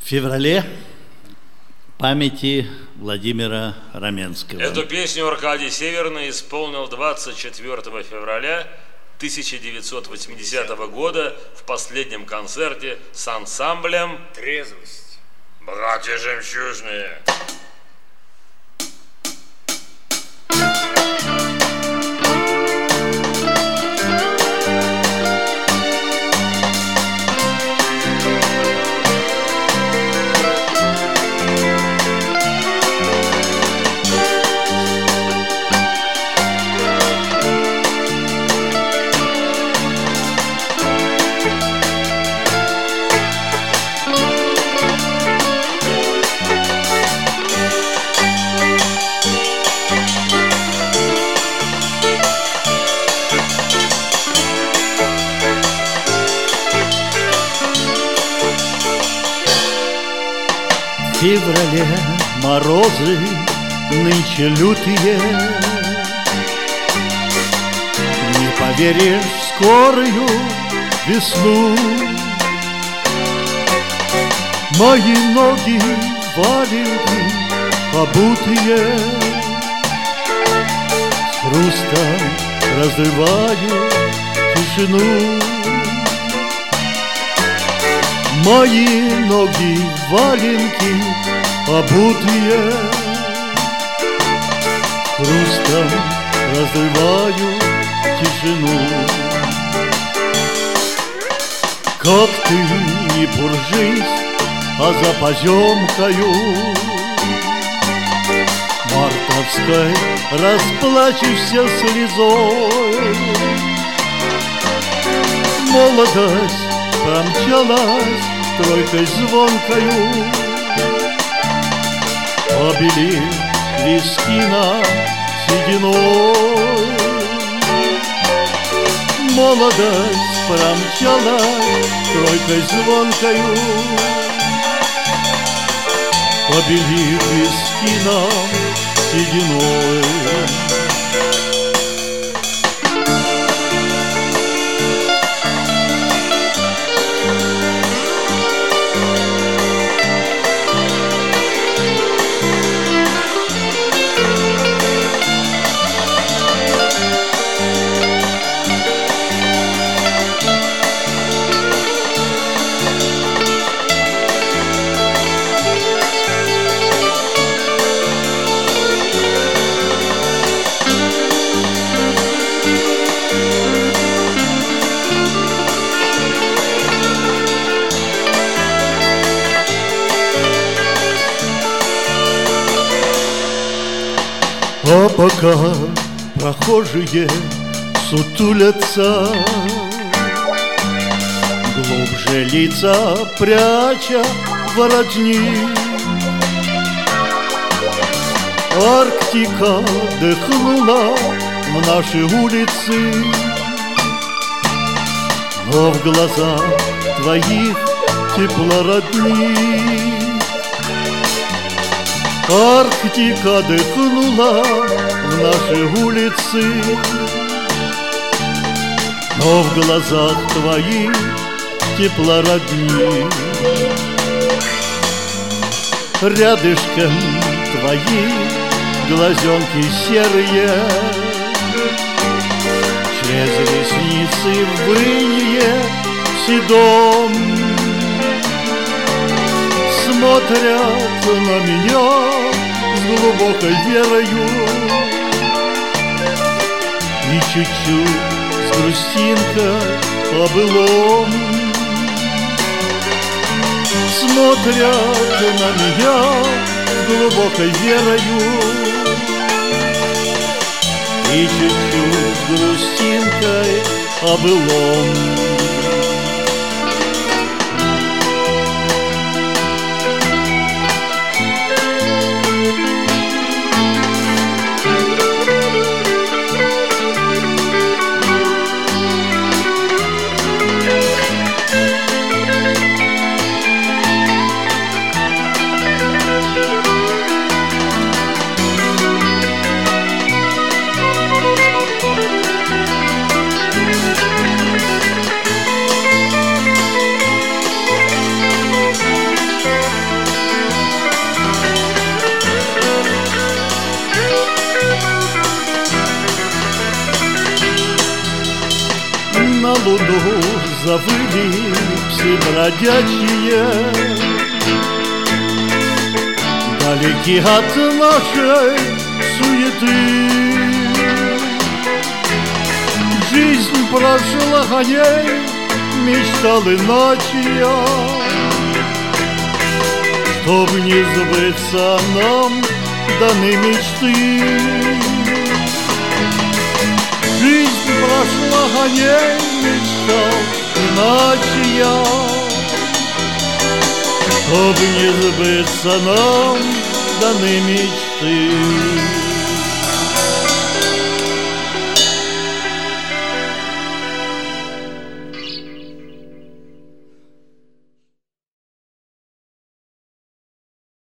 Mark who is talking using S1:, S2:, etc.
S1: В феврале памяти Владимира Раменского.
S2: Эту песню Аркадий Северный исполнил 24 февраля 1980 года в последнем концерте с ансамблем
S3: «Трезвость».
S2: «Братья жемчужные».
S1: В феврале морозы нынче лютые, не поверишь в скорую весну. Мои ноги валенки обутые, с хрустом разрываю тишину. Мои ноги валенки обутые, хрустом разрываю тишину. Как ты не буржись, а за поземкою мартовской расплачешься слезой. Молодость промчалась тройкой звонкою, побели виски нам сединой. Молодость промчалась тройкой звонкою, побели виски нам сединой. А пока прохожие сутулятся, глубже лица пряча воротник, Арктика дыхнула в наши улицы, но в глазах твоих тепло родник. Арктика дыхнула в наши улицы, но в глазах твоих тепло родни. Рядышком твои глазенки серые, через ресницы вынье седом смотрят на меня с глубокой верою и чуть-чуть с грустинкой по-былому. Смотрят на меня с глубокой верою и чуть-чуть с грустинкой по-былому. луну завыли псы бродячие, далеки от нашей суеты. Жизнь прошла, о ней мечтал иначе я, чтоб не сбыться нам даны мечты. Жизнь прошла, о ней мечтал иначе я, чтоб не сбыться нам даны мечты.